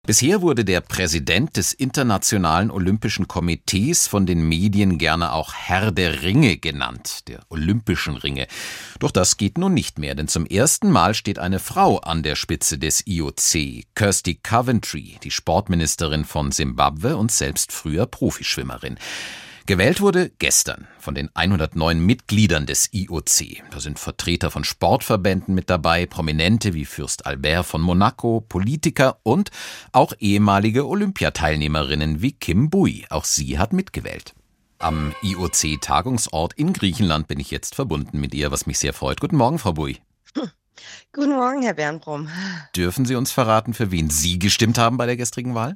Bisher wurde der Präsident des Internationalen Olympischen Komitees von den Medien gerne auch Herr der Ringe genannt, der Olympischen Ringe. Doch das geht nun nicht mehr, denn zum ersten Mal steht eine Frau an der Spitze des IOC, Kirsty Coventry, die Sportministerin von Simbabwe und selbst früher Profischwimmerin. Gewählt wurde gestern von den 109 Mitgliedern des IOC. Da sind Vertreter von Sportverbänden mit dabei, Prominente wie Fürst Albert von Monaco, Politiker und auch ehemalige Olympiateilnehmerinnen wie Kim Bui. Auch sie hat mitgewählt. Am IOC-Tagungsort in Griechenland bin ich jetzt verbunden mit ihr, was mich sehr freut. Guten Morgen, Frau Bui. Guten Morgen, Herr Bernbrum. Dürfen Sie uns verraten, für wen Sie gestimmt haben bei der gestrigen Wahl?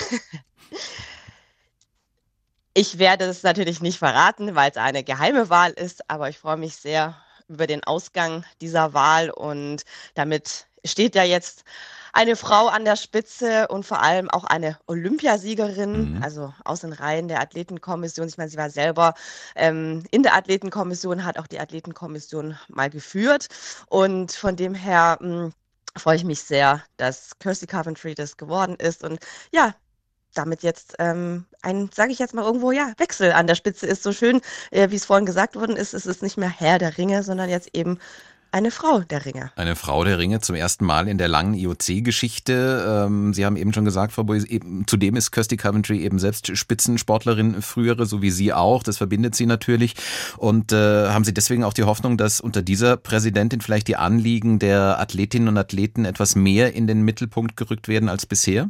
Ich werde es natürlich nicht verraten, weil es eine geheime Wahl ist, aber ich freue mich sehr über den Ausgang dieser Wahl und damit steht ja jetzt eine Frau an der Spitze und vor allem auch eine Olympiasiegerin, also aus den Reihen der Athletenkommission. Ich meine, sie war selber in der Athletenkommission, hat auch die Athletenkommission mal geführt und von dem her freue ich mich sehr, dass Kirsty Coventry das geworden ist und ja, damit jetzt sage ich jetzt mal irgendwo, ja, Wechsel an der Spitze ist. So schön, wie es vorhin gesagt worden ist, es ist nicht mehr Herr der Ringe, sondern jetzt eben eine Frau der Ringe. Eine Frau der Ringe zum ersten Mal in der langen IOC-Geschichte. Sie haben eben schon gesagt, Frau Bui, zudem ist Kirsty Coventry eben selbst Spitzensportlerin, frühere, so wie Sie auch. Das verbindet sie natürlich. Und haben Sie deswegen auch die Hoffnung, dass unter dieser Präsidentin vielleicht die Anliegen der Athletinnen und Athleten etwas mehr in den Mittelpunkt gerückt werden als bisher?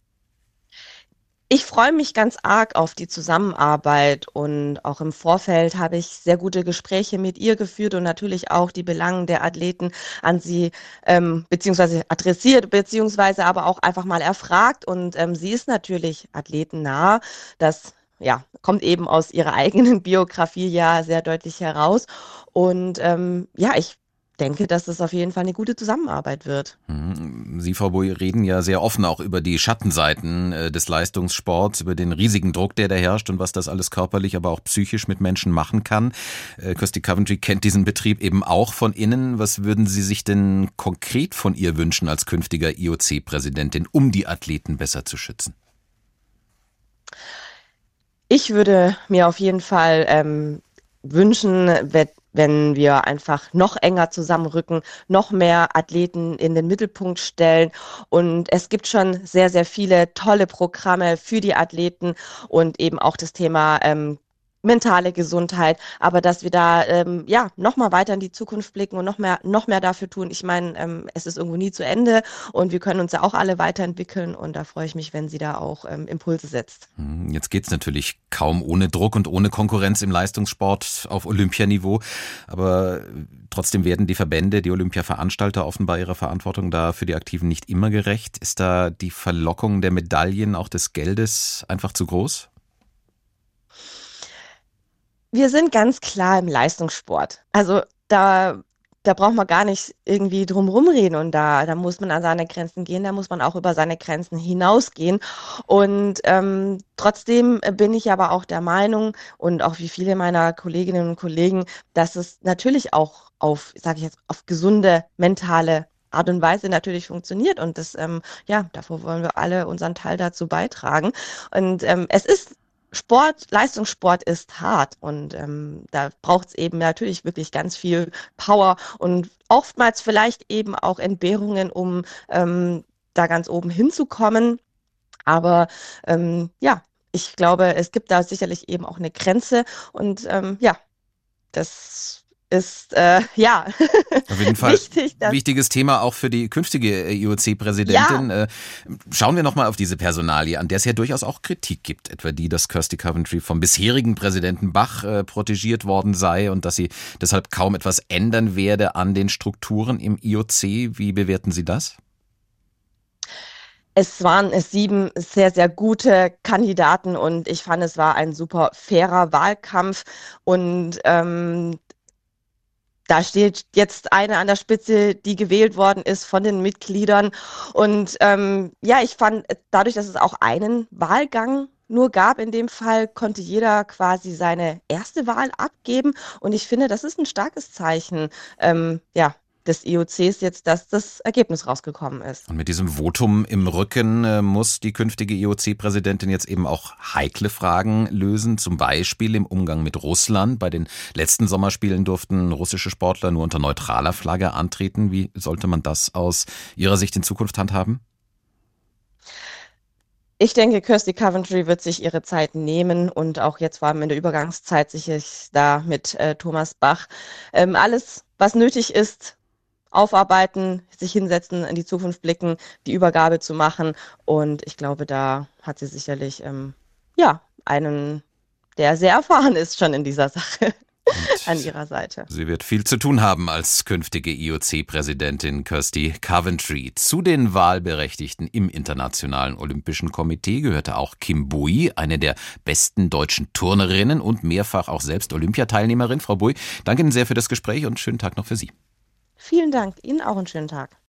Ich freue mich ganz arg auf die Zusammenarbeit und auch im Vorfeld habe ich sehr gute Gespräche mit ihr geführt und natürlich auch die Belangen der Athleten an sie beziehungsweise adressiert, beziehungsweise aber auch einfach mal erfragt und sie ist natürlich athletennah. Das ja, kommt eben aus ihrer eigenen Biografie ja sehr deutlich heraus und ja, ich denke, dass es auf jeden Fall eine gute Zusammenarbeit wird. Sie, Frau Bui, reden ja sehr offen auch über die Schattenseiten des Leistungssports, über den riesigen Druck, der da herrscht und was das alles körperlich, aber auch psychisch mit Menschen machen kann. Kirsty Coventry kennt diesen Betrieb eben auch von innen. Was würden Sie sich denn konkret von ihr wünschen als künftiger IOC-Präsidentin, um die Athleten besser zu schützen? Ich würde mir auf jeden Fall wünschen, wenn wir einfach noch enger zusammenrücken, noch mehr Athleten in den Mittelpunkt stellen. Und es gibt schon sehr, sehr viele tolle Programme für die Athleten und eben auch das Thema mentale Gesundheit, aber dass wir da ja noch mal weiter in die Zukunft blicken und noch mehr dafür tun. Ich meine, es ist irgendwo nie zu Ende und wir können uns ja auch alle weiterentwickeln und da freue ich mich, wenn sie da auch Impulse setzt. Jetzt geht's natürlich kaum ohne Druck und ohne Konkurrenz im Leistungssport auf Olympianiveau, aber trotzdem werden die Verbände, die Olympiaveranstalter offenbar ihrer Verantwortung da für die Aktiven nicht immer gerecht. Ist da die Verlockung der Medaillen, auch des Geldes einfach zu groß? Wir sind ganz klar im Leistungssport. Also da braucht man gar nicht irgendwie drum rumreden und da muss man an seine Grenzen gehen, da muss man auch über seine Grenzen hinausgehen. Und trotzdem bin ich aber auch der Meinung und auch wie viele meiner Kolleginnen und Kollegen, dass es natürlich auch auf, sage ich jetzt, auf gesunde mentale Art und Weise natürlich funktioniert und das, ja, davor wollen wir alle unseren Teil dazu beitragen. Und es ist Sport, Leistungssport ist hart und da braucht es eben natürlich wirklich ganz viel Power und oftmals vielleicht eben auch Entbehrungen, um da ganz oben hinzukommen. Aber ja, ich glaube, es gibt da sicherlich eben auch eine Grenze und ja, das ist ja Auf jeden Fall wichtig, dass wichtiges Thema auch für die künftige ja. IOC-Präsidentin. Schauen wir nochmal auf diese Personalie, an der es ja durchaus auch Kritik gibt, etwa die, dass Kirsty Coventry vom bisherigen Präsidenten Bach protegiert worden sei und dass sie deshalb kaum etwas ändern werde an den Strukturen im IOC. Wie bewerten Sie das? Es waren 7 sehr, sehr gute Kandidaten und ich fand, es war ein super fairer Wahlkampf und da steht jetzt eine an der Spitze, die gewählt worden ist von den Mitgliedern. Und ja, ich fand, dadurch, dass es auch einen Wahlgang nur gab, in dem Fall konnte jeder quasi seine erste Wahl abgeben. Und ich finde, das ist ein starkes Zeichen, ja, des IOCs jetzt, dass das Ergebnis rausgekommen ist. Und mit diesem Votum im Rücken muss die künftige IOC-Präsidentin jetzt eben auch heikle Fragen lösen, zum Beispiel im Umgang mit Russland. Bei den letzten Sommerspielen durften russische Sportler nur unter neutraler Flagge antreten. Wie sollte man das aus Ihrer Sicht in Zukunft handhaben? Ich denke, Kirsty Coventry wird sich ihre Zeit nehmen und auch jetzt vor allem in der Übergangszeit sich da mit Thomas Bach alles, was nötig ist, aufarbeiten, sich hinsetzen, in die Zukunft blicken, die Übergabe zu machen. Und ich glaube, da hat sie sicherlich einen, der sehr erfahren ist schon in dieser Sache. An ihrer Seite. Sie wird viel zu tun haben als künftige IOC-Präsidentin Kirsty Coventry. Zu den Wahlberechtigten im Internationalen Olympischen Komitee gehörte auch Kim Bui, eine der besten deutschen Turnerinnen und mehrfach auch selbst Olympiateilnehmerin. Frau Bui, danke Ihnen sehr für das Gespräch und schönen Tag noch für Sie. Vielen Dank. Ihnen auch einen schönen Tag.